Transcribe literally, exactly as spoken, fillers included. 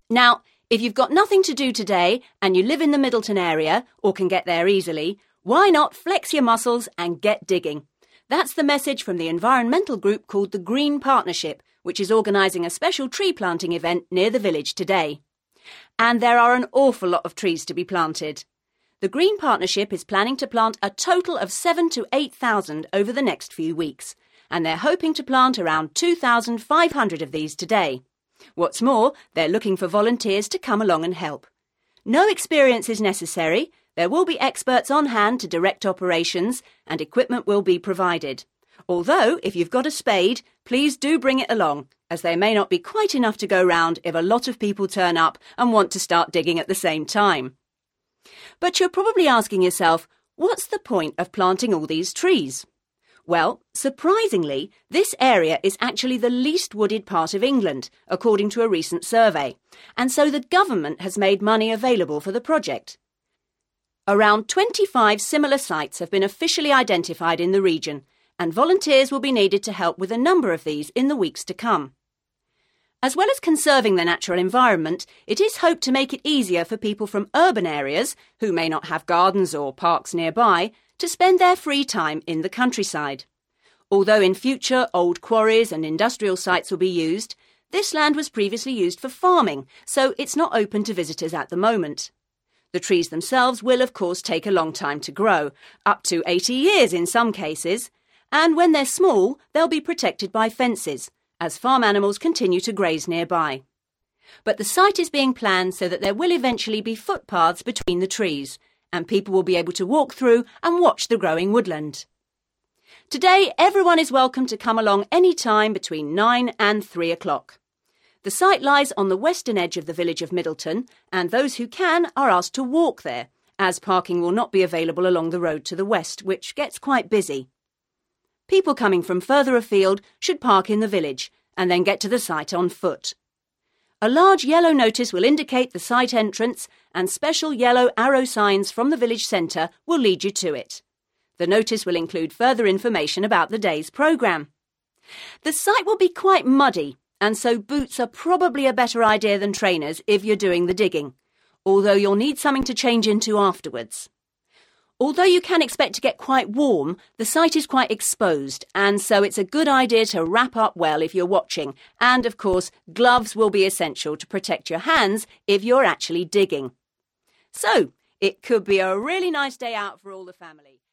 Now, if you've got nothing to do today and you live in the Middleton area or can get there easily, why not flex your muscles and get digging? That's the message from the environmental group called the Green Partnership, which is organising a special tree planting event near the village today. And there are an awful lot of trees to be planted. The Green Partnership is planning to plant a total of seven to eight thousand over the next few weeks, and they're hoping to plant around two thousand five hundred of these today. What's more, they're looking for volunteers to come along and help. No experience is necessary. There will be experts on hand to direct operations and equipment will be provided. Although, if you've got a spade, please do bring it along, as there may not be quite enough to go round if a lot of people turn up and want to start digging at the same time. But you're probably asking yourself, what's the point of planting all these trees? Well, surprisingly, this area is actually the least wooded part of England, according to a recent survey, and so the government has made money available for the project. Around twenty-five similar sites have been officially identified in the region, and volunteers will be needed to help with a number of these in the weeks to come. As well as conserving the natural environment, it is hoped to make it easier for people from urban areas, who may not have gardens or parks nearby, to spend their free time in the countryside. Although in future old quarries and industrial sites will be used, this land was previously used for farming, so it's not open to visitors at the moment. The trees themselves will, of course, take a long time to grow, up to eighty years in some cases, and when they're small, they'll be protected by fences, as farm animals continue to graze nearby. But the site is being planned so that there will eventually be footpaths between the trees, and people will be able to walk through and watch the growing woodland. Today, everyone is welcome to come along any time between nine and three o'clock. The site lies on the western edge of the village of Middleton, and those who can are asked to walk there, as parking will not be available along the road to the west, which gets quite busy. People coming from further afield should park in the village and then get to the site on foot. A large yellow notice will indicate the site entrance, and special yellow arrow signs from the village centre will lead you to it. The notice will include further information about the day's programme. The site will be quite muddy, and so boots are probably a better idea than trainers if you're doing the digging, although you'll need something to change into afterwards. Although you can expect to get quite warm, the site is quite exposed, and so it's a good idea to wrap up well if you're watching, and of course gloves will be essential to protect your hands if you're actually digging. So, it could be a really nice day out for all the family.